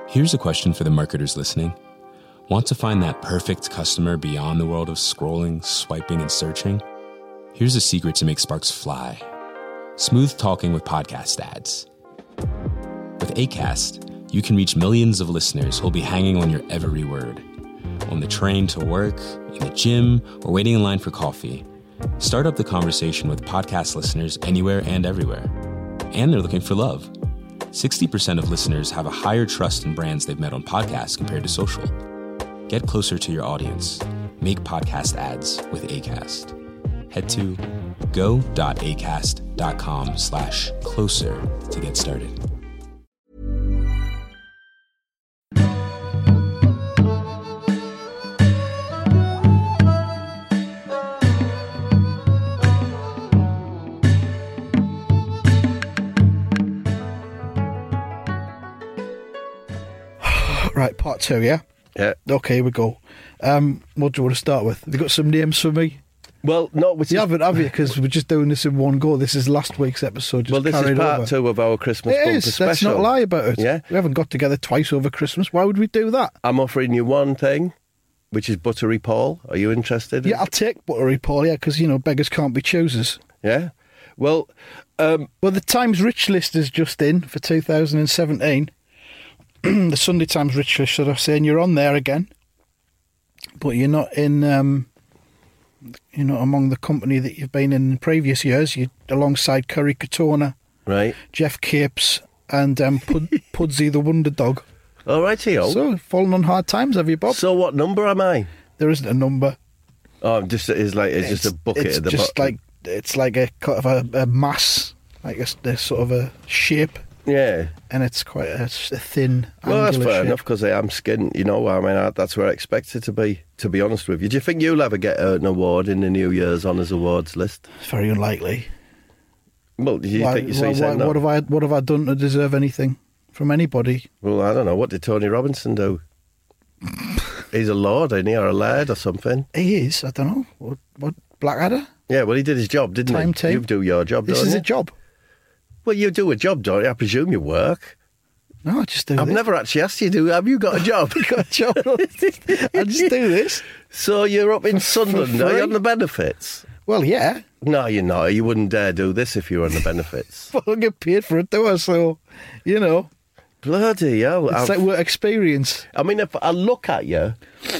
Here's a question for the marketers listening. Want to find that perfect customer beyond the world of scrolling, swiping, and searching? Here's a secret to make sparks fly. Smooth talking with podcast ads. With Acast, you can reach millions of listeners who'll be hanging on your every word. On the train to work, in the gym, or waiting in line for coffee. Start up the conversation with podcast listeners anywhere and everywhere. And they're looking for love. 60% of listeners have a higher trust in brands they've met on podcasts compared to social. Get closer to your audience. Make podcast ads with Acast. Head to go.acast.com/closer to get started. Right, part two, yeah? Yeah. Okay, here we go. What do you want to start with? Have you got some names for me? Well, no, You haven't, have you? Because we're just doing this in one go. This is last week's episode. Just well, this is carried part over. two of our Christmas It bumper is. special. Let's not lie about it. Yeah. We haven't got together twice over Christmas. Why would we do that? I'm offering you one thing, which is Buttery Paul. Are you interested? Yeah, I'll take Buttery Paul, yeah, because, beggars can't be choosers. Yeah? Well, Well, the Times Rich List is just in for 2017. The Sunday Times Rich List, should I say, and you're on there again. But you're not in, you're not among the company that you've been in previous years. You're alongside Curry Katona, right. Jeff Capes, and Pudsey the Wonder Dog. All right, Theo. So, falling on hard times, have you, Bob? So what number am I? There isn't a number. Oh, it's just a bucket It's at the just bottom. it's like a kind of a mass, like a sort of a shape, Yeah. and it's quite a thin. Well, that's angular fair shape. enough because I am skinned. That's where I expect it to be, to be honest with you. Do you think you'll ever get an award in the New Year's Honours Awards list? It's very unlikely. Well, do you think you said no? What have I done to deserve anything from anybody? Well, I don't know. What did Tony Robinson do? He's a lord, isn't he? Or a laird or something? He is. I don't know. What Blackadder? Yeah, well, he did his job, didn't Time he? tape. You do your job, This don't is you? a job. Well, you do a job, don't you? I presume you work. No, I just do I've this. never actually asked you, have you got a job? got a job. I just do this. So you're up in Sunderland, are free? you on the benefits? Well, yeah. No, you're not. You wouldn't dare do this if you were on the benefits. Well, I get paid for it, do I? So, Bloody hell. it's like work experience. I mean, if I look at you,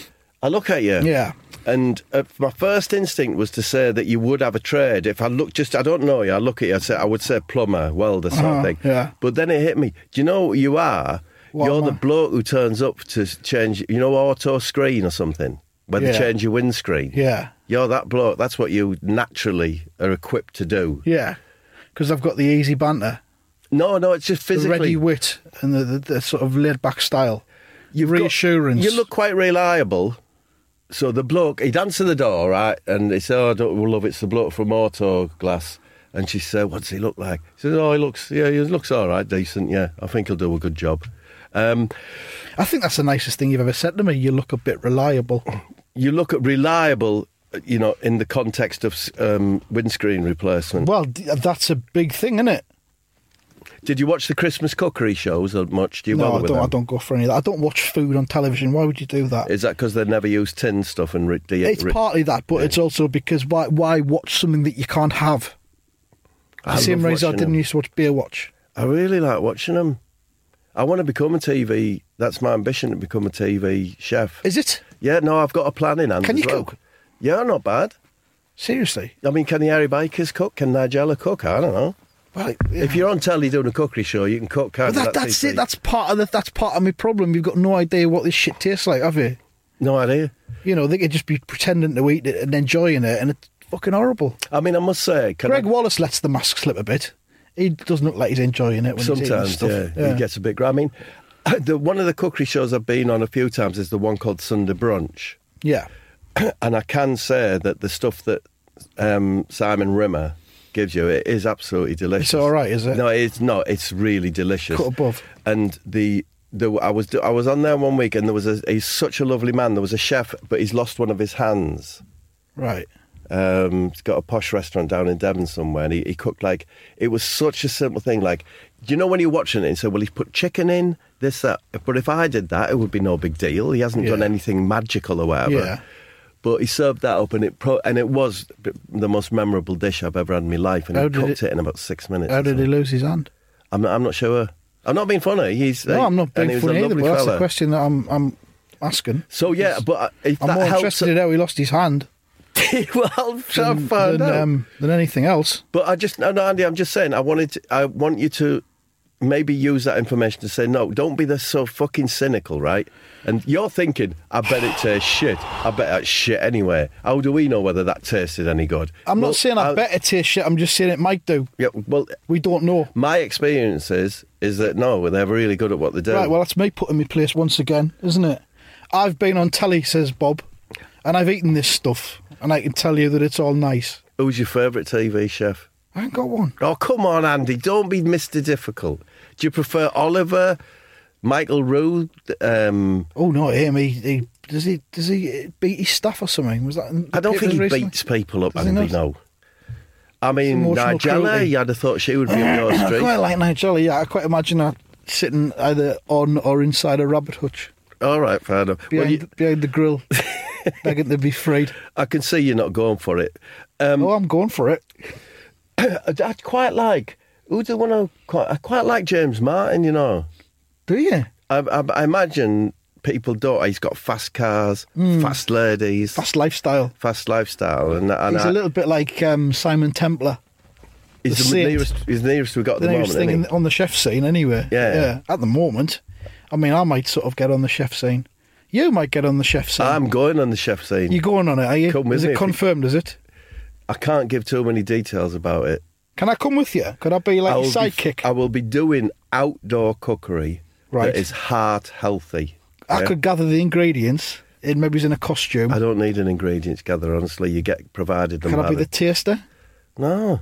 Yeah. and my first instinct was to say that you would have a trade. If I look, I don't know you, I look at you, I would say plumber, welder sort of thing. Yeah. But then it hit me. Do you know what you are? What You're am the I? bloke who turns up to change, auto screen or something, where they Yeah. change your windscreen. Yeah. You're that bloke. That's what you naturally are equipped to do. Yeah. Because I've got the easy banter, No, it's just the physically. ready wit, and the sort of laid back style. You've got- reassurance. you look quite reliable. So the bloke, he'd answer the door, right? And he said, love, it's the bloke from Auto Glass. And she said, what does he look like? He said, he looks all right, decent, yeah. I think he'll do a good job. I think that's the nicest thing you've ever said to me. You look a bit reliable. You look at reliable, in the context of windscreen replacement. Well, that's a big thing, isn't it? Did you watch the Christmas cookery shows much? Do you No, bother I with don't. them? I don't go for any of that. I don't watch food on television. Why would you do that? Is that because they never use tin stuff and... It's partly that, but it's also because why watch something that you can't have? The I same love reason I watching didn't them. used to watch Beer Watch. I really like watching them. I want to become a TV... That's my ambition, to become a TV chef. Is it? Yeah, no, I've got a plan in hand. Can as you well. cook? Yeah, not bad. Seriously? I mean, can the Harry Bakers cook? Can Nigella cook? I don't know. Well, If you're on telly doing a cookery show, you can cook, can't Well, you? that's it. That's part of my problem. You've got no idea what this shit tastes like, have you? No idea. They could just be pretending to eat it and enjoying it, and it's fucking horrible. I mean, I must say... Greg Wallace lets the mask slip a bit. He doesn't look like he's enjoying it when he's eating Sometimes, stuff. yeah, he gets a bit... I mean, one of the cookery shows I've been on a few times is the one called Sunday Brunch. Yeah. And I can say that the stuff that Simon Rimmer gives you, it is absolutely delicious. It's all right, is it? No, it's not. It's really delicious. Cut above. And I was on there one week, and he's such a lovely man. There was a chef, but he's lost one of his hands. Right. He's got a posh restaurant down in Devon somewhere, and he cooked it was such a simple thing, like Do you know when you're watching it and say, well, he's put chicken in, this, that. But if I did that, it would be no big deal. He hasn't done anything magical or whatever. Yeah. But he served that up, and it was the most memorable dish I've ever had in my life, and he cooked it in about 6 minutes. How did he lose his hand? I'm not sure. I'm not being funny. No, I'm not being funny either, but that's the question that I'm asking. So, yeah, but if I'm that more helps... interested in how he lost his hand well, I'll try and find out. Than anything else. But no, Andy, I'm just saying, I want you to maybe use that information to say, no, don't be so fucking cynical, right? And you're thinking, I bet it tastes shit. I bet that's shit anyway. How do we know whether that tasted any good? I'm not saying I bet it tastes shit, I'm just saying it might do. Yeah, well... We don't know. My experience is that, no, they're really good at what they do. Right, well, that's me putting my place once again, isn't it? I've been on telly, says Bob, and I've eaten this stuff, and I can tell you that it's all nice. Who's your favourite TV chef? I ain't got one. Oh, come on, Andy, don't be Mr. Difficult. Do you prefer Oliver, Michael Roux? Oh, no, him. Does he beat his staff or something? Was that? I don't think he beats people up, Andy, no. I mean, Nigella, you'd have thought she would be up your street. I quite like Nigella, yeah. I quite imagine her sitting either on or inside a rabbit hutch. All right, fair enough. Behind the grill, begging to be freed. I can see you're not going for it. I'm going for it. I quite like... Who's the one I quite like James Martin, you know. Do you? I imagine people don't. He's got fast cars, fast ladies. Fast lifestyle. And he's a little bit like Simon Templar. He's the nearest we've got at the moment, thing on the chef scene anyway. Yeah. At the moment. I mean, I might sort of get on the chef scene. You might get on the chef scene. I'm going on the chef scene. You're going on it, are you? Come with me. Is it confirmed, is it? I can't give too many details about it. Can I come with you? Could I be like your sidekick? I will be doing outdoor cookery that is heart healthy. I could gather the ingredients. Maybe he's in a costume. I don't need an ingredients gather, honestly. You get provided them. Can I be the taster? No.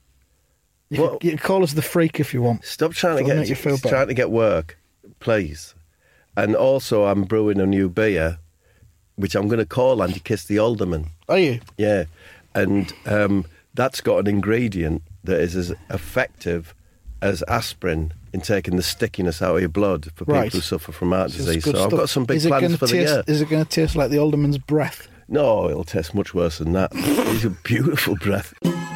You can call us the freak if you want. Stop trying to get work, please. And also, I'm brewing a new beer, which I'm going to call Andy Kiss the Alderman. Are you? Yeah. And that's got an ingredient that is as effective as aspirin in taking the stickiness out of your blood for people who suffer from heart disease. So I've got some big plans for the year. Is it going to taste like the alderman's breath? No, it'll taste much worse than that. It's a beautiful breath.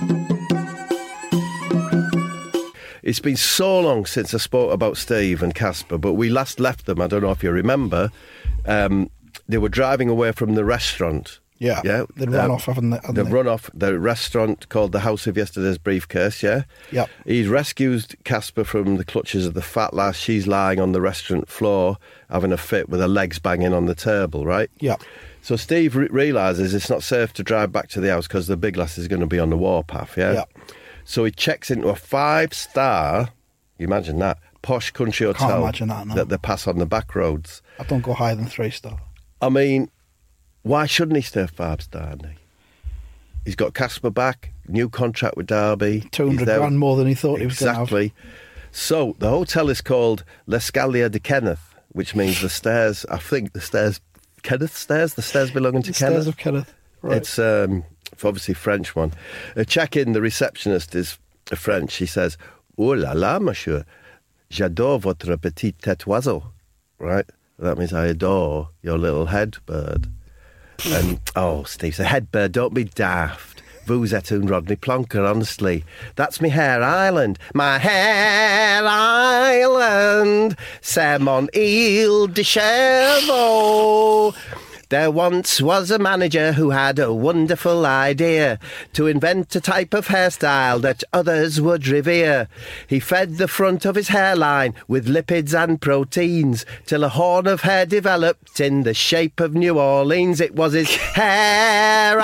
It's been so long since I spoke about Steve and Casper, but we last left them, I don't know if you remember, they were driving away from the restaurant. Yeah. They'd run off, haven't they? They'd run off the restaurant called the House of Yesterday's Briefcase, yeah? Yep. He's rescued Casper from the clutches of the fat lass. She's lying on the restaurant floor, having a fit with her legs banging on the table, right? Yeah. So Steve realises it's not safe to drive back to the house because the big lass is going to be on the warpath, yeah? Yeah. So he checks into a 5-star, you imagine that, posh country hotel. Can't imagine that, no. That they pass on the back roads. I don't go higher than 3-star. I mean... Why shouldn't he stay 5-star, Andy? He's got Casper back, new contract with Derby. 200 grand more than he thought he was going to have. Exactly. So the hotel is called L'Escalier de Kenneth, which means the stairs, I think the stairs, Kenneth stairs? The stairs belonging to Kenneth? Stairs of Kenneth, right. It's obviously French one. Check-in, the receptionist is French. She says, "Oh la la, monsieur, j'adore votre petite tête oiseau." Right? That means I adore your little head bird. And, Steve said, head bird, don't be daft. Vous êtes un Rodney Plonker, honestly. That's me hair island. My hair island. C'est mon île de chevaux. There once was a manager who had a wonderful idea to invent a type of hairstyle that others would revere. He fed the front of his hairline with lipids and proteins till a horn of hair developed in the shape of New Orleans. It was his hair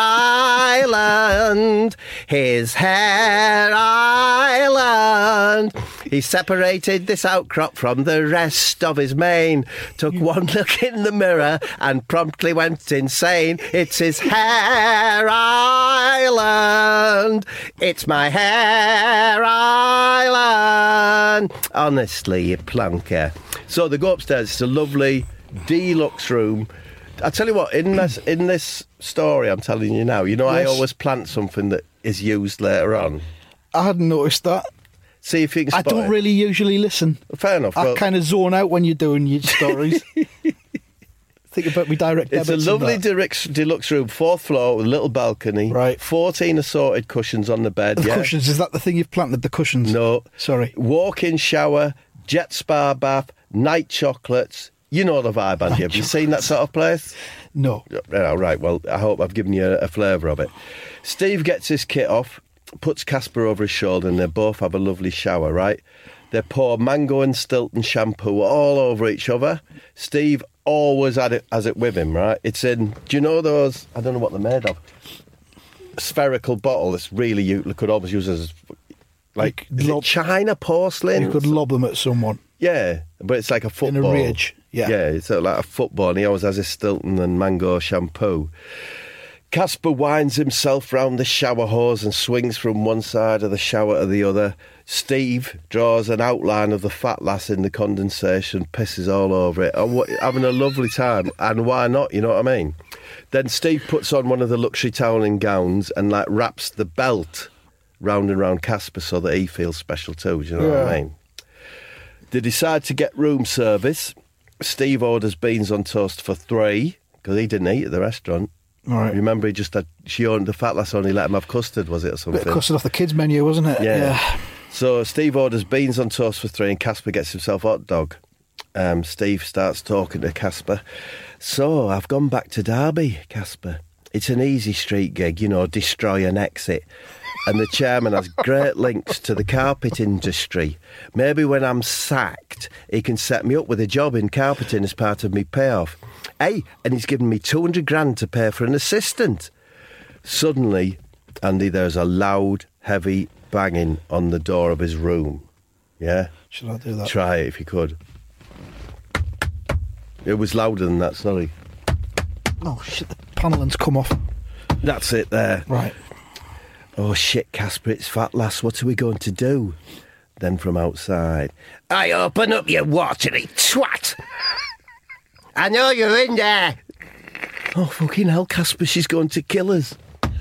island, his hair island. He separated this outcrop from the rest of his mane, took one look in the mirror and promptly went insane. It's his hair island. It's my hair island. Honestly, you plonker. So they go upstairs. It's a lovely deluxe room. I tell you what, in this story I'm telling you now, you know, yes. I always plant something that is used later on. I hadn't noticed that. See if you can I spot don't it. really usually listen. Fair enough. I Well, kind of zone out when you're doing your stories. Think about me direct it's debits. a lovely and that. deluxe room, 4th floor with a little balcony. Right. 14 assorted cushions on the bed. The yeah. cushions, is that the thing you've planted, the cushions? No. Sorry. Walk-in shower, jet spa bath, night chocolates. You know the vibe, Andy. Have you seen that sort of place? No. Oh, right, well, I hope I've given you a flavour of it. Steve gets his kit off, puts Casper over his shoulder, and they both have a lovely shower, right? They pour Mango and Stilton shampoo all over each other. Steve always has it with him, right? It's in, do you know those, I don't know what they're made of, spherical bottle that's really, you could almost use as, like, is it China porcelain? You could lob them at someone. Yeah, but it's like a football. In a rage, yeah. Yeah, it's sort of like a football, and he always has his Stilton and Mango shampoo. Casper winds himself round the shower hose and swings from one side of the shower to the other. Steve draws an outline of the fat lass in the condensation, pisses all over it. Having a lovely time, and why not, you know what I mean? Then Steve puts on one of the luxury toweling gowns and like wraps the belt round and round Casper so that he feels special too, do you know what I mean? They decide to get room service. Steve orders beans on toast for 3, because he didn't eat at the restaurant. All right. Remember, he just had, the fat lass only let him have custard, was it, or something? Bit of custard off the kids' menu, wasn't it? Yeah. So Steve orders beans on toast for 3 and Casper gets himself a hot dog. Steve starts talking to Casper. So, I've gone back to Derby, Casper. It's an easy street gig, you know, destroy and exit. And the chairman has great links to the carpet industry. Maybe when I'm sacked, he can set me up with a job in carpeting as part of me payoff. Hey, and he's given me 200 grand to pay for an assistant. Suddenly, Andy, there's a loud, heavy banging on the door of his room. Yeah? Should I do that? Try it if you could. It was louder than that, sorry. Oh, shit, the panelling's come off. That's it there. Right. Oh, shit, Casper, it's fat lass. What are we going to do? Then from outside, I open up, you watery twat. I know you're in there. Oh, fucking hell, Casper, she's going to kill us.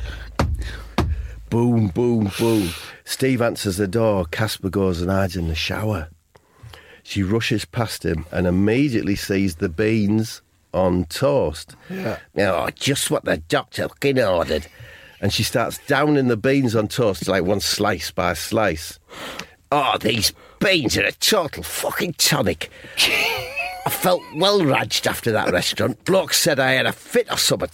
Boom, boom, boom. Steve answers the door. Casper goes and hides in the shower. She rushes past him and immediately sees the beans on toast. Yeah. Oh, just what the doctor fucking ordered. And she starts downing the beans on toast like one slice by slice. Oh, these beans are a total fucking tonic. I felt well raged after that restaurant. Bloke said I had a fit or something.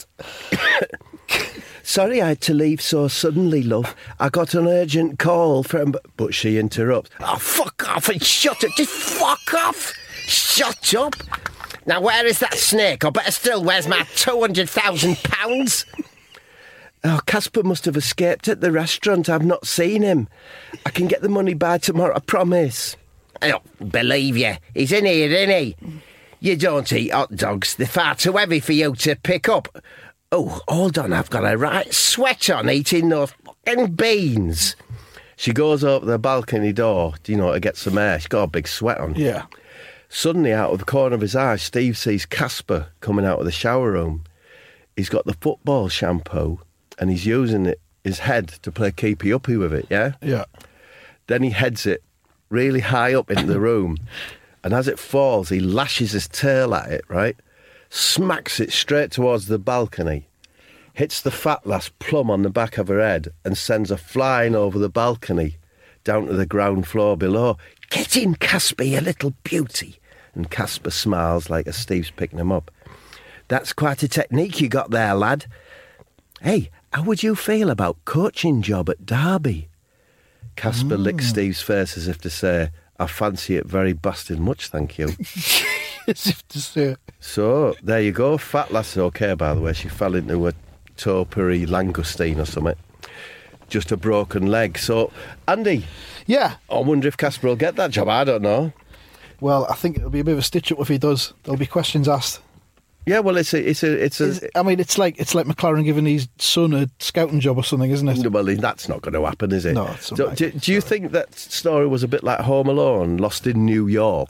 Sorry I had to leave so suddenly, love. I got an urgent call from... But she interrupts. Oh, fuck off and shut up. Just fuck off. Shut up. Now, where is that snake? Or better still, where's my £200,000? Oh, Casper must have escaped at the restaurant. I've not seen him. I can get the money by tomorrow, I promise. I don't believe you. He's in here, isn't he? You don't eat hot dogs. They're far too heavy for you to pick up. Oh, hold on, I've got a right sweat on eating those fucking beans. She goes over the balcony door, to get some air. She's got a big sweat on. Yeah. Suddenly, out of the corner of his eye, Steve sees Casper coming out of the shower room. He's got the football shampoo and he's using his head to play keepy-uppy with it, yeah? Yeah. Then he heads it really high up into the room, and as it falls, he lashes his tail at it, right? Smacks it straight towards the balcony, hits the fat lass plumb on the back of her head, and sends her flying over the balcony down to the ground floor below. Get in, Casper, you little beauty. And Casper smiles like as Steve's picking him up. That's quite a technique you got there, lad. Hey, how would you feel about coaching job at Derby? Casper licks Steve's face as if to say, I fancy it very bastard much, thank you. As if to say. So, there you go. Fat lass is okay, by the way. She fell into a topiary langoustine or something. Just a broken leg. So, Andy. Yeah. I wonder if Casper will get that job. I don't know. Well, I think it'll be a bit of a stitch-up if he does. There'll be questions asked. Yeah, well, it's a. I mean, it's like McLaren giving his son a scouting job or something, isn't it? Well, that's not going to happen, is it? No, it's do you think that story was a bit like Home Alone, Lost in New York?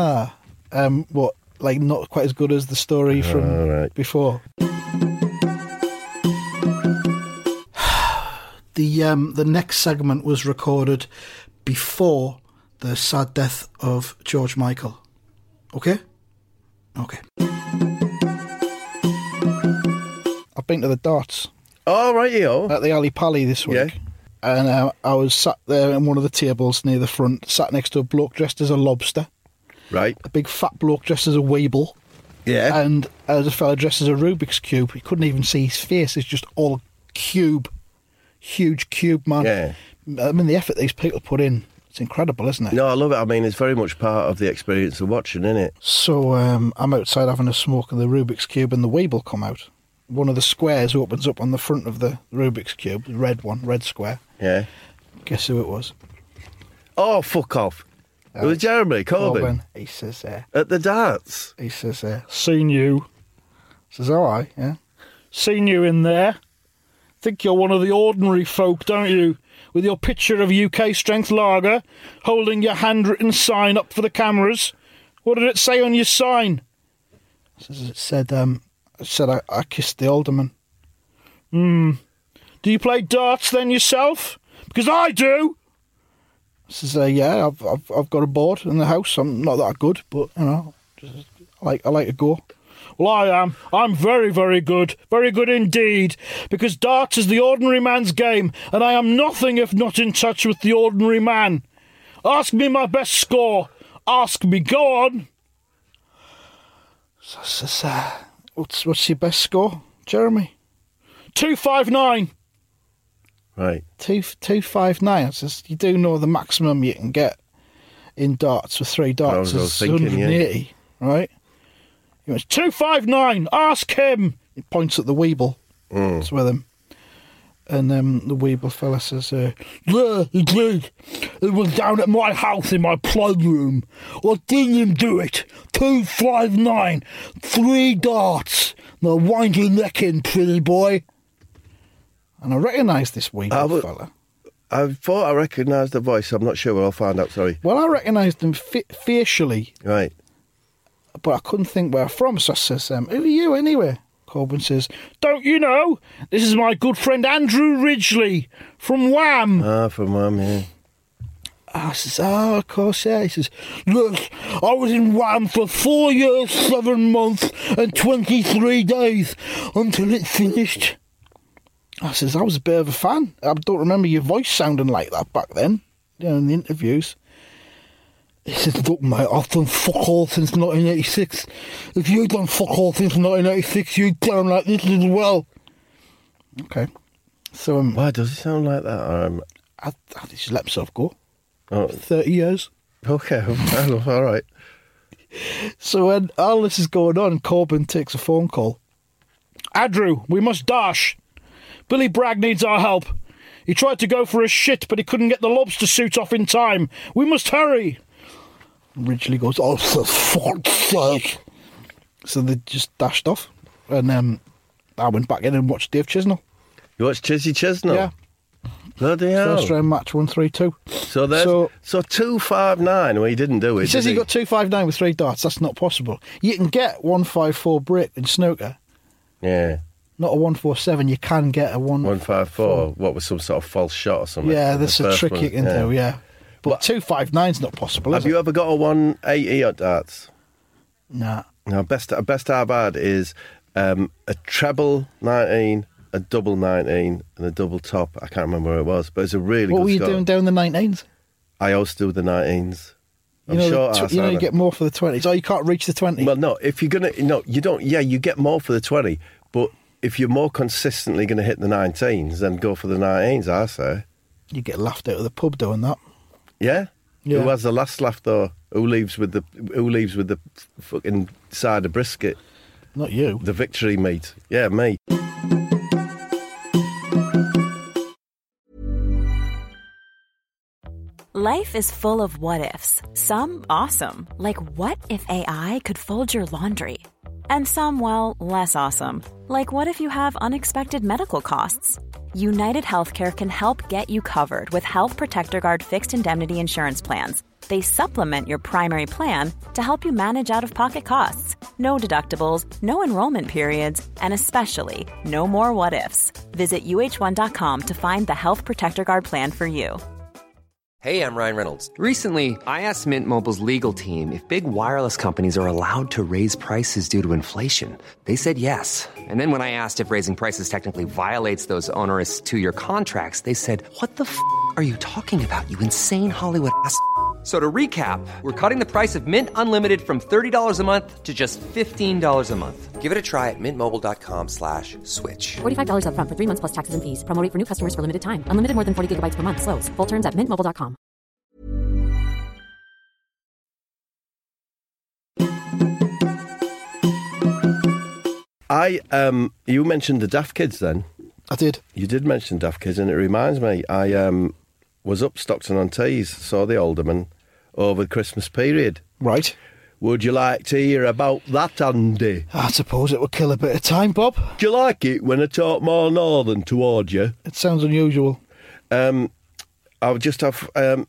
What? Like not quite as good as the story from before. The next segment was recorded before the sad death of George Michael. Okay? Okay. I've been to the darts Oh, right, yo. at the Ali Pali this week. Yeah. And I was sat there in one of the tables near the front, sat next to a bloke dressed as a lobster, Right. a big fat bloke dressed as a weeble, Yeah. and as a fella dressed as a Rubik's Cube. You couldn't even see his face. It's just all cube. Huge cube, man. Yeah. I mean, the effort these people put in, it's incredible, isn't it? No, I love it. I mean, it's very much part of the experience of watching, isn't it? So I'm outside having a smoke, and the Rubik's Cube and the Weeble come out. One of the squares opens up on the front of the Rubik's Cube, the red one, red square. Yeah. Guess who it was? Oh, fuck off. It was Jeremy Corbyn. He says, At the darts. seen you. Says, all right, yeah. Seen you in there. Think you're one of the ordinary folk, don't you? With your picture of UK Strength Lager, holding your handwritten sign up for the cameras. What did it say on your sign? It said, I kissed the alderman. Do you play darts then yourself? Because I do. Says, yeah, I've got a board in the house. I'm not that good, but you know, I like to go. Well, I am. I'm very, very good. Very good indeed. Because darts is the ordinary man's game, and I am nothing if not in touch with the ordinary man. Ask me my best score. Ask me. Go on. What's your best score, Jeremy? 259. Right. 259. Says, you do know the maximum you can get in darts with 3 darts I was is thinking, 180, right? He went, 259, ask him. He points at the Weeble. It's with him. And the Weeble fella says, yeah, he did. It was down at my house in my playroom. I didn't do it. 259, 3 darts. Now wind your neck in, pretty boy. And I recognised this Weeble fella. I thought I recognised the voice. I'm not sure, but I'll find out, sorry. Well, I recognised him facially. Right. But I couldn't think where from, so I says, who are you anyway? Corbyn says, don't you know? This is my good friend Andrew Ridgeley from Wham. From Wham, yeah. I says, of course, yeah. He says, look, I was in Wham for 4 years, 7 months and 23 days until it finished. I says, I was a bit of a fan. I don't remember your voice sounding like that back then, you know, in the interviews. He says, look, mate, I've done fuck all since 1986. If you've done fuck all since 1986, you sound like this as well. Okay. So, why does he sound like that? I just let myself go. Oh. 30 years. Okay, all right. So when all this is going on, Corbyn takes a phone call. Andrew, we must dash. Billy Bragg needs our help. He tried to go for a shit, but he couldn't get the lobster suit off in time. We must hurry. Ridgeley goes, oh, for fuck's sake. So they just dashed off. And I went back in and watched Dave Chisnell. You watched Chizzy Chisnell? Yeah. Bloody hell. First round match, 1-3-2. So 259, well, he didn't do it. He says he got 259 with 3 darts. That's not possible. You can get 154 break in snooker. Yeah. Not a 147. You can get a 154. What was some sort of false shot or something? Yeah, that's a trick you can do, yeah. But 259's not possible, Have you ever got a 180 at darts? Nah. No, best I've had is a treble 19, a double 19, and a double top. I can't remember where it was, but it's a really good What were you score. doing down the 19s? I always do the 19s. You get more for the 20s. Oh, you can't reach the 20. Well, no, if you're going to... No, you don't... Yeah, you get more for the 20, but if you're more consistently going to hit the 19s, then go for the 19s, I say. You get laughed out of the pub doing that. Yeah? Yeah. Who has the last laugh, though? Who leaves with the fucking side of brisket? Not you. The victory meat. Yeah, me. Life is full of what-ifs. Some awesome, like what if AI could fold your laundry? And some, well, less awesome, like what if you have unexpected medical costs? United Healthcare can help get you covered with Health Protector Guard fixed indemnity insurance plans. They supplement your primary plan to help you manage out-of-pocket costs. No deductibles, no enrollment periods, and especially no more what-ifs. Visit UH1.com to find the Health Protector Guard plan for you. Hey, I'm Ryan Reynolds. Recently, I asked Mint Mobile's legal team if big wireless companies are allowed to raise prices due to inflation. They said yes. And then when I asked if raising prices technically violates those onerous two-year contracts, they said, "What the f*** are you talking about, you insane Hollywood ass?" So to recap, we're cutting the price of Mint Unlimited from $30 a month to just $15 a month. Give it a try at mintmobile.com/switch. $45 up front for 3 months plus taxes and fees. Promo rate for new customers for limited time. Unlimited more than 40 gigabytes per month. Slows full terms at mintmobile.com. You mentioned the Daft Kids then. I did. You did mention Daft Kids, and it reminds me, I was up Stockton-on-Tees, saw the Alderman over the Christmas period. Right. Would you like to hear about that, Andy? I suppose it would kill a bit of time, Bob. Do you like it when I talk more northern towards you? It sounds unusual. I would just have...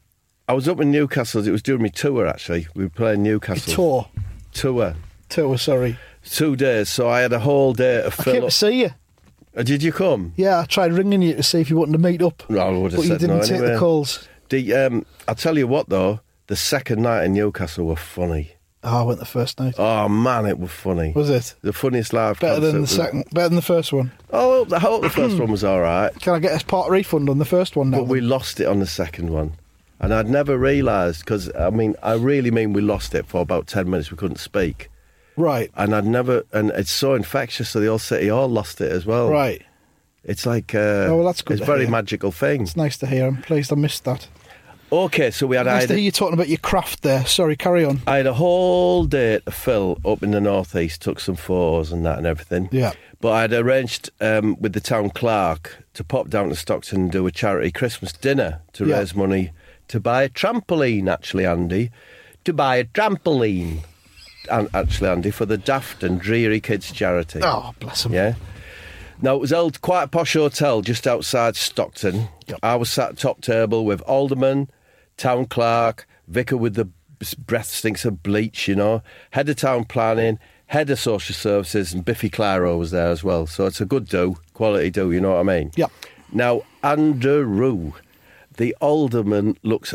I was up in Newcastle. It was during my tour, actually. We were playing Newcastle. Tour, sorry. 2 days, so I had a whole day to I fill came up. to see you. Did you come? Yeah, I tried ringing you to see if you wanted to meet up. No, I would have but you said didn't no take anyway. the calls. I'll tell you what, though. The second night in Newcastle were funny. Oh, I went the first night. Oh, man, it was funny. Was it? The funniest live Better concert than the second? Better than the first one? Oh, I hope the first one was all right. Can I get a part refund on the first one now? But we lost it on the second one. And I'd never realised, because, I really mean we lost it for about 10 minutes. We couldn't speak. Right. And it's so infectious, so the whole city all lost it as well. Right. It's like, that's good it's to a very hear. magical thing. It's nice to hear. I'm pleased I missed that. Okay, so Nice to hear you talking about your craft there. Sorry, carry on. I had a whole day to fill up in the northeast, took some photos and that and everything. Yeah. But I'd arranged with the town clerk to pop down to Stockton and do a charity Christmas dinner to raise money to buy a trampoline, actually, Andy. To buy a trampoline, actually, Andy, for the Daft and Dreary Kids charity. Oh, bless them. Yeah. Now, it was held quite a posh hotel just outside Stockton. Yep. I was sat top table with Alderman, town clerk, vicar with the breath stinks of bleach, head of town planning, head of social services, and Biffy Claro was there as well. So it's a good do, quality do, you know what I mean? Yep. Now, Andrew, the Alderman looks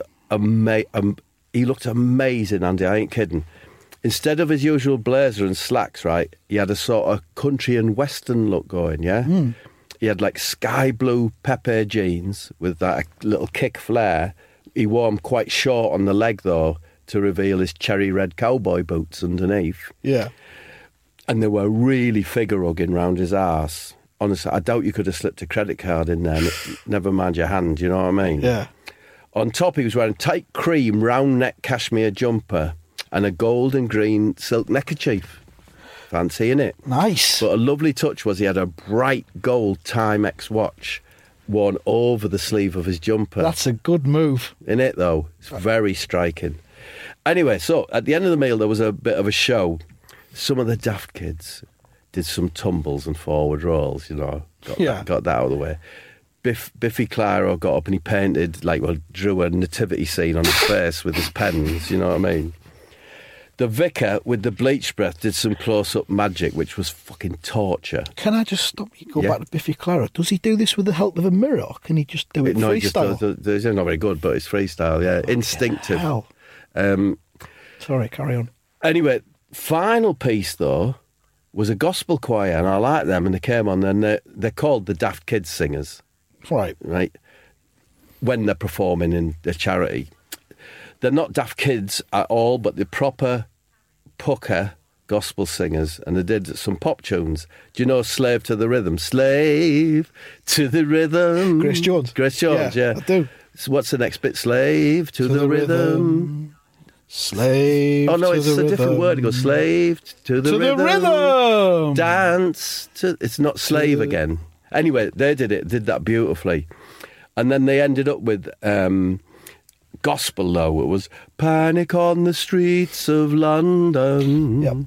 he looked amazing, Andy, I ain't kidding. Instead of his usual blazer and slacks, right, he had a sort of country and western look going, yeah? Mm. He had like sky blue Pepe jeans with that little kick flare. He wore them quite short on the leg, though, to reveal his cherry red cowboy boots underneath. Yeah. And they were really figure-hugging round his arse. Honestly, I doubt you could have slipped a credit card in there, never mind your hand, you know what I mean? Yeah. On top, he was wearing tight cream, round-neck cashmere jumper and a gold and green silk neckerchief. Fancy, innit? Nice. But a lovely touch was he had a bright gold Timex watch worn over the sleeve of his jumper. That's a good move. Innit, though? It's very striking. Anyway, so at the end of the meal, there was a bit of a show. Some of the Daft Kids did some tumbles and forward rolls, got that out of the way. Biffy Clyro got up and he painted, drew a nativity scene on his face with his pens, you know what I mean? The vicar with the bleach breath did some close-up magic, which was fucking torture. Can I just stop you? Go back to Biffy Clyro. Does he do this with the help of a mirror, or can he just do it freestyle? He's not very good, but it's freestyle, yeah. Instinctive. Hell. Sorry, carry on. Anyway, final piece, though, was a gospel choir, and I like them, and they came on, and they're called the Daft Kids Singers. Right. When they're performing in the charity. They're not Daft Kids at all, but they're proper pucker gospel singers, and they did some pop tunes. Do you know Slave to the Rhythm? Slave to the Rhythm. Grace Jones. Yeah. I do. So what's the next bit? Slave to the rhythm. Slave Oh, no, to it's the a rhythm. different word. It goes slave to the rhythm. To the rhythm. Dance to... It's not slave again. Anyway, they did that beautifully. And then they ended up with... gospel, though. It was Panic on the Streets of London. Yep.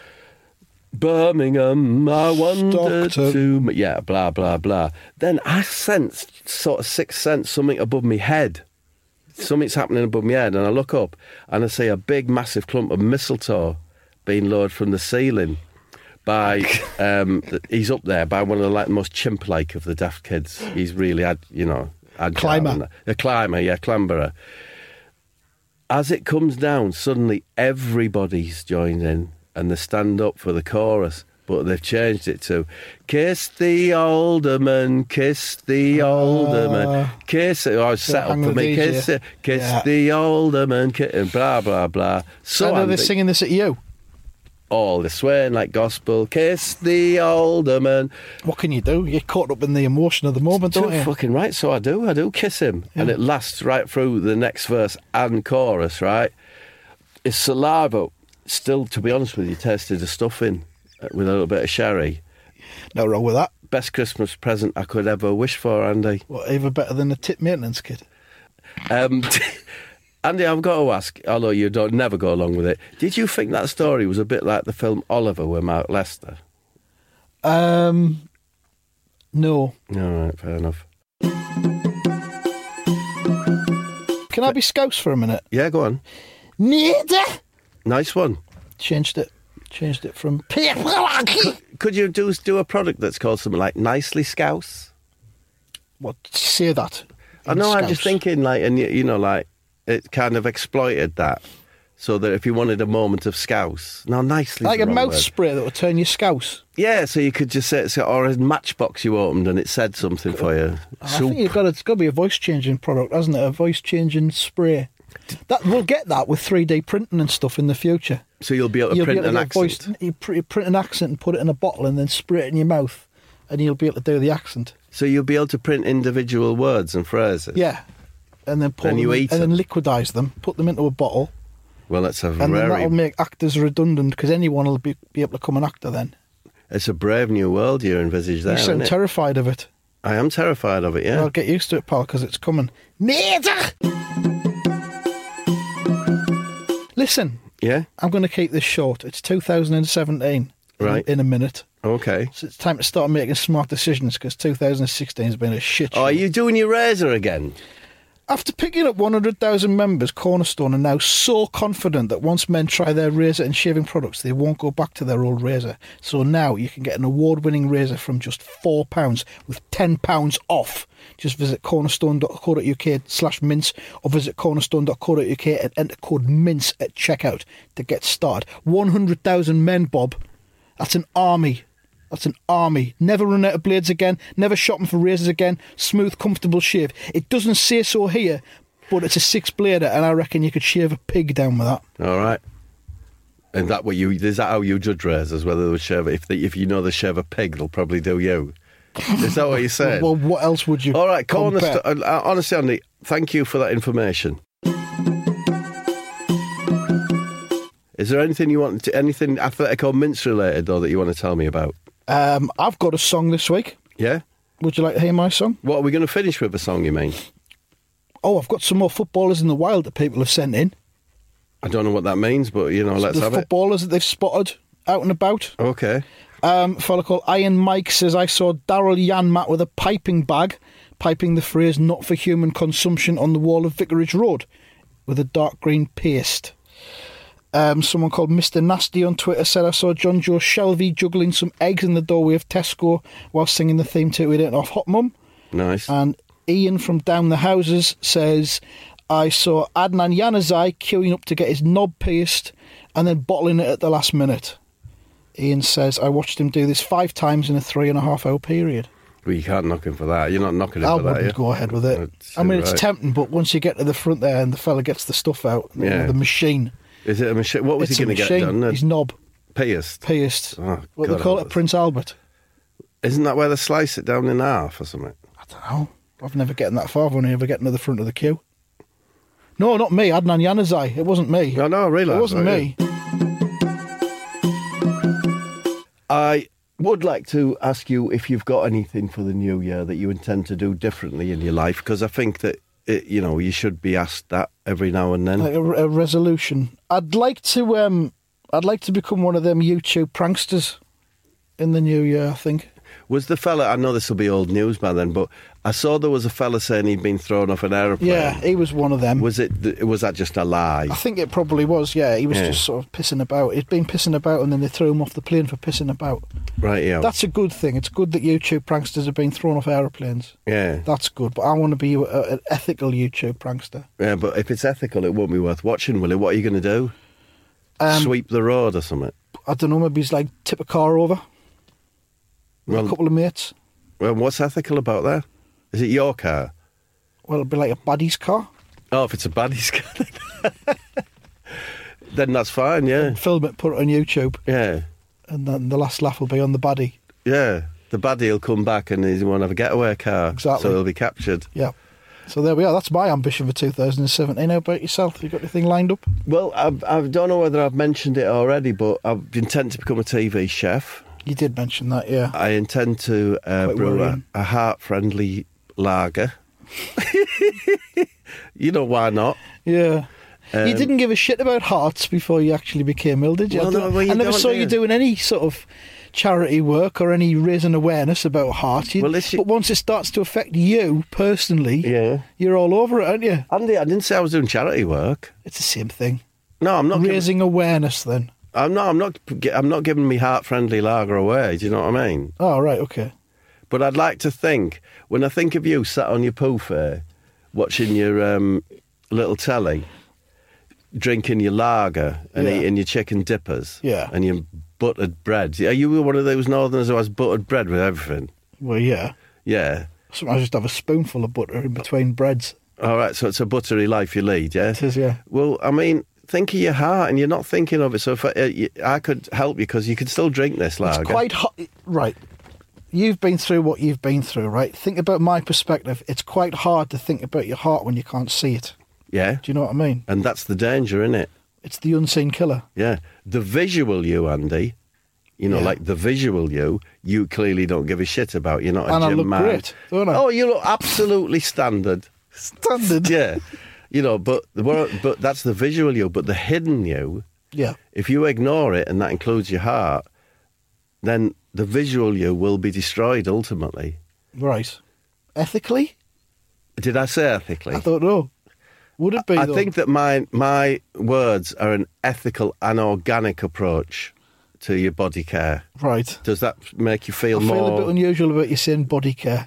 Birmingham, I wanted Stockton. to... Yeah, blah, blah, blah. Then I sensed, sort of sixth sense, something above me head. Something's happening above my head, and I look up and I see a big, massive clump of mistletoe being lowered from the ceiling by... he's up there by one of the most chimp-like of the Daft Kids. He's really had, Agile Climber. and that. A climber, yeah, clamberer. As it comes down, suddenly everybody's joined in and they stand up for the chorus. But they've changed it to "Kiss the Alderman, kiss the Alderman, kiss." I was set up hang for with me. these, Kiss yeah. the Alderman, and blah blah blah. So I know they're Andy, singing this at you. all the swearing like gospel. Kiss the Alderman. What can you do? You're caught up in the emotion of the moment, Too don't you? fucking right. So I do kiss him, and it lasts right through the next verse and chorus. Right, his saliva still, to be honest with you, tasted the stuffing with a little bit of sherry. No wrong with that. Best Christmas present I could ever wish for, Andy. What, even better than a tip maintenance kit? Andy, I've got to ask, although you don't never go along with it, did you think that story was a bit like the film Oliver with Mark Lester? No. All right, fair enough. Can I be Scouse for a minute? Yeah, go on. Neither. Nice one. Changed it from Could you do a product that's called something like Nicely Scouse? what? Say that. I know, I'm just Scouse. thinking, like, and you know, like, it kind of exploited that. So that if you wanted a moment of Scouse, no, nicely. Like a mouth spray that will turn you Scouse. Yeah, so you could just say, or a matchbox you opened and it said something for you. I think it's got to be a voice changing product, hasn't it? A voice changing spray. That we'll get that with 3D printing and stuff in the future. So you'll be able to print an accent. You print an accent and put it in a bottle and then spray it in your mouth, and you'll be able to do the accent. So you'll be able to print individual words and phrases. Yeah, and then Then you eat and them. then liquidise them, put them into a bottle, Well, let's have a and then that'll very. make actors redundant because anyone will be able to become an actor then. It's a brave new world you envisage there. You sound isn't it? terrified of it. I am terrified of it. Yeah. Well, get used to it, pal, because it's coming. Neither. Listen, Yeah. I'm going to keep this short. It's 2017. Right. In a minute. Okay. So it's time to start making smart decisions because 2016 has been a shit show. Oh, are you doing your razor again? After picking up 100,000 members, Cornerstone are now so confident that once men try their razor and shaving products, they won't go back to their old razor. So now you can get an award-winning razor from just £4 with £10 off. Just visit cornerstone.co.uk/mince or visit cornerstone.co.uk and enter code MINCE at checkout to get started. 100,000 men, Bob. That's an army. That's an army. Never run out of blades again. Never shopping for razors again. Smooth, comfortable shave. It doesn't say so here, but it's a 6-blader, and I reckon you could shave a pig down with that. All right. And is that how you judge razors? Whether they would shave if you know they shave a pig, they'll probably do you. Is that what you're saying? Well, what else would you? All right, compare? honestly, Andy, thank you for that information. Is there anything anything Athletic or Mince related though that you want to tell me about? I've got a song this week. Yeah. Would you like to hear my song? What are we going to finish with? A song, you mean? Oh, I've got some more footballers in the wild that people have sent in. I don't know what that means, but let's The have it. footballers that they've spotted out and about. Okay. A fella called Iron Mike says, I saw Daryl Yanmat with a piping bag, piping the phrase "not for human consumption" on the wall of Vicarage Road with a dark green paste. Someone called Mr. Nasty on Twitter said, I saw John Joe Shelby juggling some eggs in the doorway of Tesco while singing the theme to It Ain't Off Hot Mum. Nice. And Ian from Down the Houses says, I saw Adnan Januzaj queuing up to get his knob pierced and then bottling it at the last minute. Ian says, I watched him do this 5 times in a 3.5 hour period. Well, you can't knock him for that. You're not knocking him I for that. wouldn't go ahead with it. It's It's tempting, but once you get to the front there and the fella gets the stuff out, Yeah. the machine. Is it a machine? What was It's he a going to get machine. done? His knob Pierced. pierced. Oh, What God they call help it, us. Prince Albert. Isn't that where they slice it down in half or something? I don't know. I've never gotten that far. I've only ever gotten to the front of the queue. No, not me. Adnan Januzaj. It wasn't me. No, I realise. It wasn't me. I would like to ask you if you've got anything for the new year that you intend to do differently in your life, because I think that you should be asked that every now and then. Like a resolution. I'd like to become one of them YouTube pranksters in the new year, I think. Was the fella, I know this will be old news by then, but I saw there was a fella saying he'd been thrown off an aeroplane. Yeah, he was one of them. Was that just a lie? I think it probably was, yeah. He was just sort of pissing about. He'd been pissing about and then they threw him off the plane for pissing about. Right, yeah. That's a good thing. It's good that YouTube pranksters have been thrown off aeroplanes. Yeah. That's good. But I want to be an ethical YouTube prankster. Yeah, but if it's ethical, it won't be worth watching, will it? What are you going to do? Sweep the road or something? I don't know, maybe he's like tip a car over with a couple of mates. Well, what's ethical about that? Is it your car? Well, it'd be like a baddie's car. Oh, if it's a baddie's car, then that's fine, yeah. Film it, put it on YouTube. Yeah. And then the last laugh will be on the baddie. Yeah. The baddie will come back and he won't have a getaway car. Exactly. So he'll be captured. Yeah. So there we are. That's my ambition for 2017. How about yourself? Have you got anything lined up? Well, I don't know whether I've mentioned it already, but I intend to become a TV chef. You did mention that, yeah. I intend to brew a heart-friendly lager. You know, why not? Yeah. You didn't give a shit about hearts before you actually became ill, did you? Well, I never saw you doing any sort of charity work or any raising awareness about heart. But once it starts to affect you personally, you're all over it, aren't you? Andy, I didn't say I was doing charity work. It's the same thing. No, I'm not raising awareness. Then I'm not giving me heart-friendly lager away. Do you know what I mean? Oh, right, okay. But I'd like to think, when I think of you sat on your poofy, watching your little telly, drinking your lager and eating your chicken dippers, and your buttered bread. Are you one of those northerners who has buttered bread with everything? Well, yeah. Yeah. Sometimes I just have a spoonful of butter in between breads. All right, so it's a buttery life you lead, yeah? It is, yeah. Well, I mean, think of your heart, and you're not thinking of it. So if I could help you, because you can still drink this lager. It's quite hot. Right. You've been through what you've been through, right? Think about my perspective. It's quite hard to think about your heart when you can't see it. Yeah. Do you know what I mean? And that's the danger, isn't it? It's the unseen killer. Yeah. The visual you, Andy, like the visual you clearly don't give a shit about. You're not a and gym I look man. Great, don't I? Oh, you look absolutely standard. Standard? Yeah. But that's the visual you. But the hidden you, if you ignore it, and that includes your heart, then the visual you will be destroyed ultimately. Right. Ethically? Did I say ethically? I don't know. Would it be, I think that my words are an ethical and organic approach to your body care. Right. Does that make you feel more... I more... feel a bit unusual about you saying body care.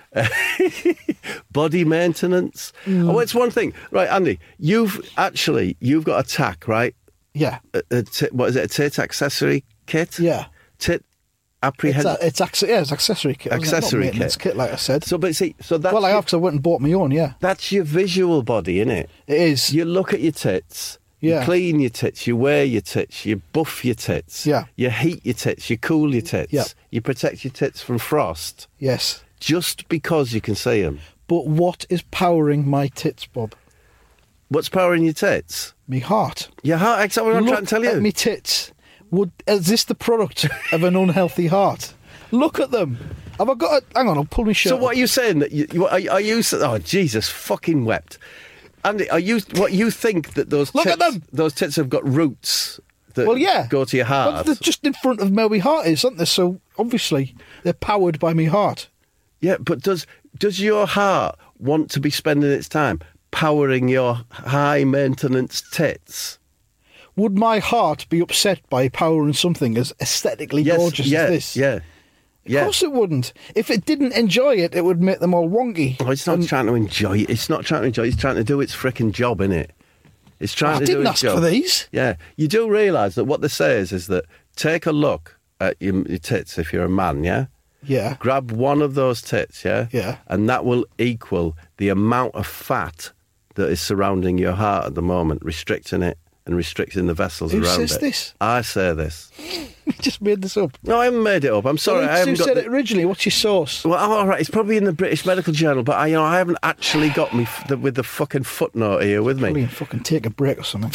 Body maintenance? Oh, it's one thing. Right, Andy, you've got a tack, right? Yeah. What is it, a tit accessory kit? Yeah. Tit apprehend... It's accessory kit. Accessory kit. It's kit, like I said. So, but see, so that's... Well, I have, because I went and bought my own, yeah. That's your visual body, innit? It is. You look at your tits... You clean your tits, you wear your tits, you buff your tits, you heat your tits, you cool your tits, you protect your tits from frost. Yes. Just because you can see them. But what is powering my tits, Bob? What's powering your tits? Me heart. Your heart, exactly what I'm trying to tell you. Look at me tits. Is this the product of an unhealthy heart? Look at them. Have I got a... Hang on, I'll pull my shirt So what are you saying? That are you... Oh, Jesus fucking wept. Andy, what you think that those Look tits, at them. Those tits have got roots that go to your heart? Well, they're just in front of where my heart is, aren't they? So obviously they're powered by my heart. Yeah, but does your heart want to be spending its time powering your high maintenance tits? Would my heart be upset by powering something as aesthetically gorgeous as this? Yeah. Of course it wouldn't. If it didn't enjoy it, it would make them all wonky. Oh, it's not trying to enjoy it. It's not trying to enjoy it. It's trying to do its frickin' job, innit? It's trying to do its job. I didn't ask for these. Yeah. You do realise that what they say is that take a look at your tits if you're a man, yeah? Yeah. Grab one of those tits, yeah? Yeah. And that will equal the amount of fat that is surrounding your heart at the moment, restricting it and restricting the vessels around it. Who says this? I say this. You just made this up. No, I haven't made it up. I'm sorry. I haven't Who said it originally? What's your source? Well, all right. It's probably in the British Medical Journal, but I haven't actually got me with the fucking footnote here with me. Probably fucking take a break or something.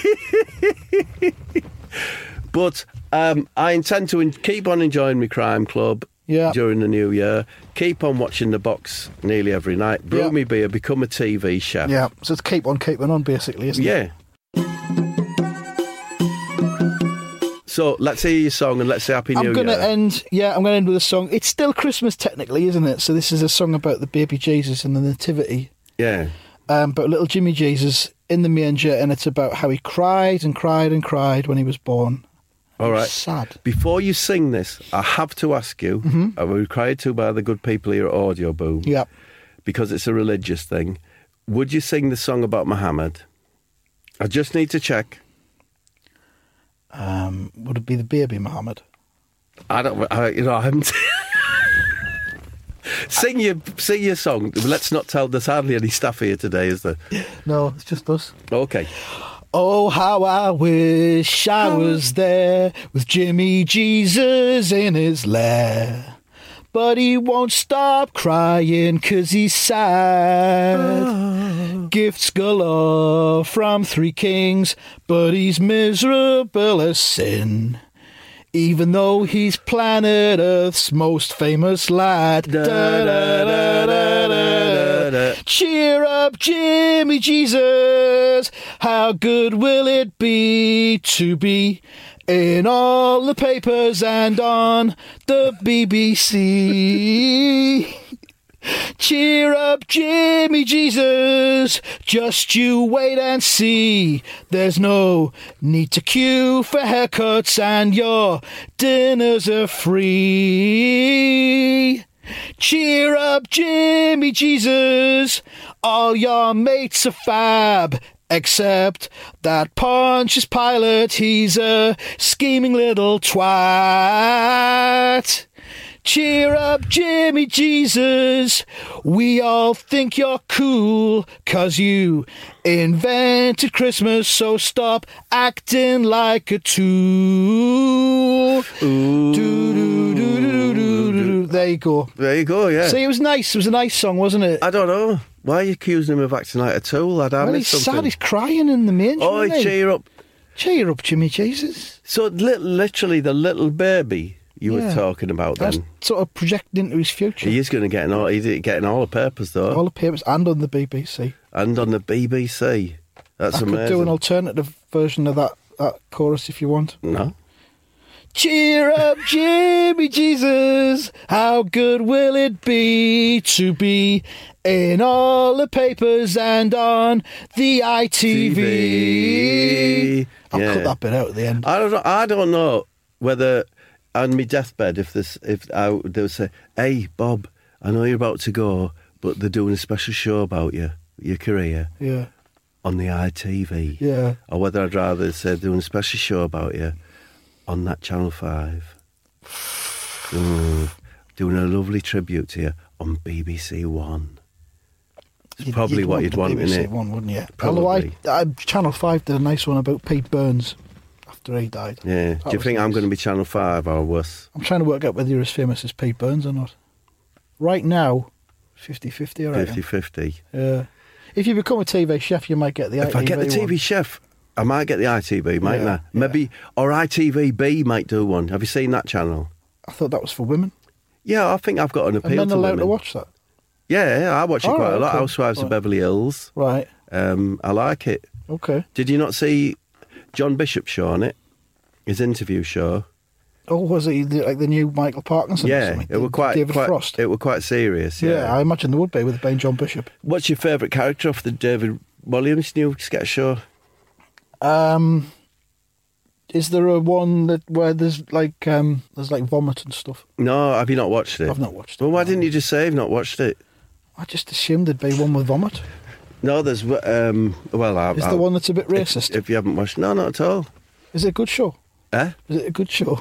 But I intend to keep on enjoying my crime club during the new year. Keep on watching The Box nearly every night. Brew me beer. Become a TV chef. Yeah. So it's keep on keeping on, basically, isn't it? Yeah. So let's hear your song and let's say Happy New Year. I'm going to end with a song. It's still Christmas technically, isn't it? So this is a song about the baby Jesus and the nativity. Yeah. But little Jimmy Jesus in the manger, and it's about how he cried and cried and cried when he was born. All right. Sad. Before you sing this, I have to ask you, I'm required to by the good people here at Audio Boom, Yeah. because it's a religious thing, would you sing the song about Muhammad? I just need to check. Would it be the baby Muhammad? I haven't... Sing your song. Let's not tell. There's hardly any staff here today, is there? No, it's just us. Okay. Oh, how I wish I was there with Jimmy Jesus in his lair. But he won't stop crying 'cause he's sad. Gifts galore from 3 kings, but he's miserable as sin. Even though he's planet Earth's most famous lad. Cheer up, Jimmy Jesus. How good will it be to be in all the papers and on the BBC? Cheer up, Jimmy Jesus, just you wait and see. There's no need to queue for haircuts and your dinners are free. Cheer up, Jimmy Jesus, all your mates are fab, except that Pontius Pilate, he's a scheming little twat. Cheer up, Jimmy Jesus, we all think you're cool, 'cause you invented Christmas, so stop acting like a tool. There you go. There you go, yeah. See, it was nice. It was a nice song, wasn't it? I don't know. Why are you accusing him of acting like a tool? Well, he's sad. He's crying in the manger. Oh, isn't he? cheer up. Cheer up, Jimmy Jesus. So literally the little baby you were talking about That's then. sort of projected into his future. He is going to get he's getting all the papers though. All the papers and on the BBC. And on the BBC. That's I amazing. could do an alternative version of that chorus if you want. No. Cheer up, Jimmy Jesus. How good will it be to be in all the papers and on the ITV? I'll cut that bit out at the end. I don't know whether on my deathbed if they'll say, "Hey Bob, I know you're about to go, but they're doing a special show about your career Yeah. on the ITV." Yeah. Or whether I'd rather say doing a special show about you on that Channel 5. Doing a lovely tribute to you on BBC One. It's probably what you'd want, BBC innit? One, wouldn't you? Probably. Although Channel 5 did a nice one about Pete Burns after he died. Yeah. Do you think I'm going to be Channel 5 or worse? I'm trying to work out whether you're as famous as Pete Burns or not. Right now, 50-50, I reckon. 50-50. Yeah. If you become a TV chef, you might get the ITV If I get the TV one. chef, I might get the ITV, mightn't I? Maybe, or ITVB might do one. Have you seen that channel? I thought that was for women. Yeah, I think I've got an appeal And men to allowed women. to watch that. Yeah, I watch it Oh, quite a lot. okay. Housewives of Right. Beverly Hills. Right. I like it. Okay. Did you not see John Bishop's show on it? His interview show. Oh, was it like the new Michael Parkinson or Yeah, something? it were quite David Frost. It were quite serious. Yeah, I imagine there would be with being John Bishop. What's your favourite character off the David Williams new sketch show? Is there a one where there's like vomit and stuff? No, have you not watched it? I've not watched it. Well, why didn't you just say you've not watched it? I just assumed there'd be one with vomit. No, there's Is there one that's a bit racist? If you haven't watched, no, not at all. Is it a good show? Eh? Is it a good show?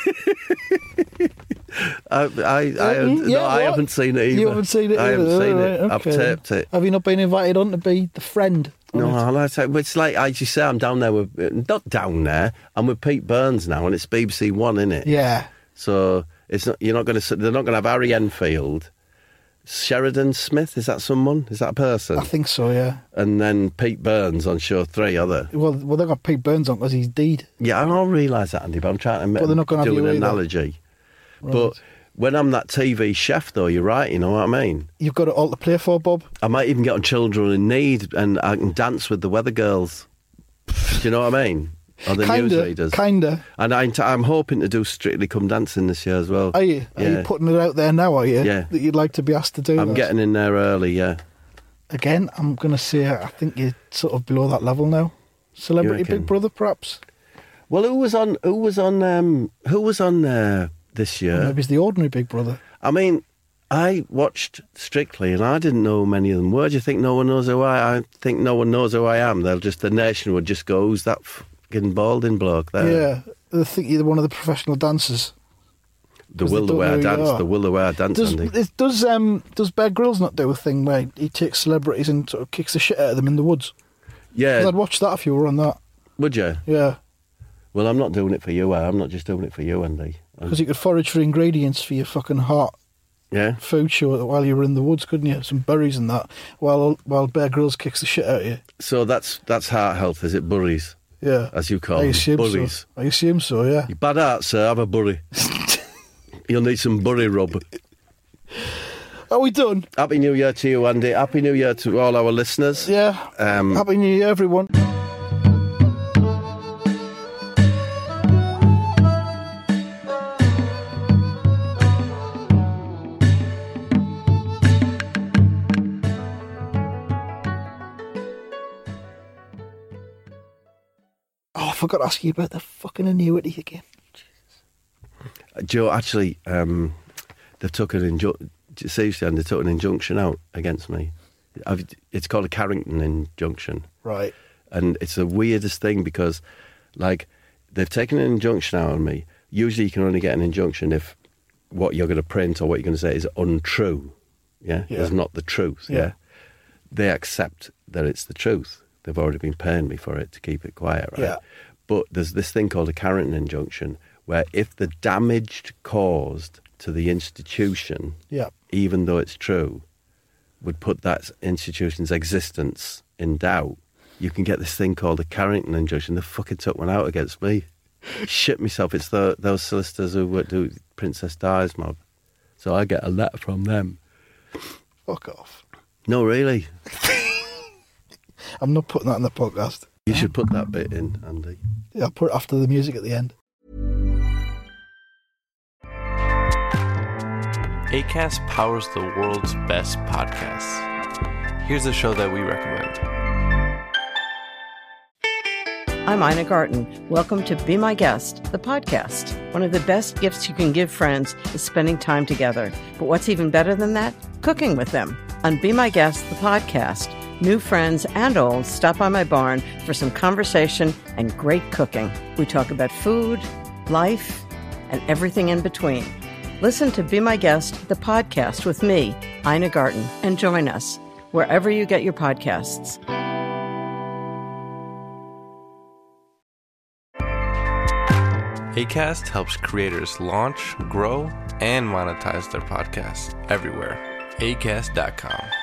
I haven't seen it either. You haven't seen it either? I haven't seen Right, it. I've okay. taped it. Have you not been invited on to be the friend? on No, it? I like it. It's like, as you say, I'm down there with, not down there, I'm with Pete Burns now, and it's BBC One, innit? Yeah. So it's not. You're not going to. They're not going to have Harry Enfield, Sheridan Smith. Is that someone? Is that a person? I think so, yeah. And then Pete Burns on show 3. Are they? Well, they got Pete Burns on because he's dead. Yeah, I don't realise that, Andy. But I'm trying to But they're not gonna do have an you either. analogy. Right. But when I'm that TV chef, though, you're right. You know what I mean? You've got it all to play for, Bob. I might even get on Children in Need, and I can dance with the Weather Girls. Do you know what I mean? Or the newsreaders. Kinda. And I'm hoping to do Strictly Come Dancing this year as well. Are you? Are you putting it out there now, are you? Yeah. That you'd like to be asked to do I'm getting in there early, yeah. Again, I'm going to say I think you're sort of below that level now. Celebrity Big Brother, perhaps? Well, who was on this year? Or maybe it's the ordinary Big Brother. I mean, I watched Strictly and I didn't know many of them. Where do you think no one knows who I think no one knows who I am. The nation would just go, who's that fucking balding bloke there? Yeah, they think you're one of the professional dancers. The will the way I dance, Andy. Does Bear Grylls not do a thing where he takes celebrities and sort of kicks the shit out of them in the woods? Yeah. 'Cause I'd watch that if you were on that. Would you? Yeah. Well, I'm not doing it for you. I'm not just doing it for you, Andy. Because you could forage for ingredients for your fucking hot food show while you were in the woods, couldn't you? Some berries and that, while Bear Grylls kicks the shit out of you. So that's heart health, is it? Burries? Yeah. As you call them. Burries. So. I assume so, yeah. You bad heart, sir, have a burry. You'll need some burry rub. Are we done? Happy New Year to you, Andy. Happy New Year to all our listeners. Yeah. Happy New Year, everyone. Oh, I forgot to ask you about the fucking annuity again. Joe, actually, they've took an injunction out against me. It's called a Carrington injunction. Right. And it's the weirdest thing because, like, they've taken an injunction out on me. Usually you can only get an injunction if what you're going to print or what you're going to say is untrue. Yeah? It's not the truth. Yeah? They accept that it's the truth. They've already been paying me for it to keep it quiet, right? Yeah. But there's this thing called a Carrington injunction where if the damage caused to the institution, even though it's true, would put that institution's existence in doubt, you can get this thing called a Carrington injunction. They fucking took one out against me. Shit myself. It's those solicitors who do Princess Di's mob. So I get a letter from them. Fuck off. No, really. I'm not putting that in the podcast. You should put that bit in, Andy. Yeah, I'll put it after the music at the end. Acast powers the world's best podcasts. Here's a show that we recommend. I'm Ina Garten. Welcome to Be My Guest, the podcast. One of the best gifts you can give friends is spending time together. But what's even better than that? Cooking with them. On Be My Guest, the podcast, new friends and old stop by my barn for some conversation and great cooking. We talk about food, life, and everything in between. Listen to Be My Guest, the podcast with me, Ina Garten, and join us wherever you get your podcasts. Acast helps creators launch, grow, and monetize their podcasts everywhere. Acast.com.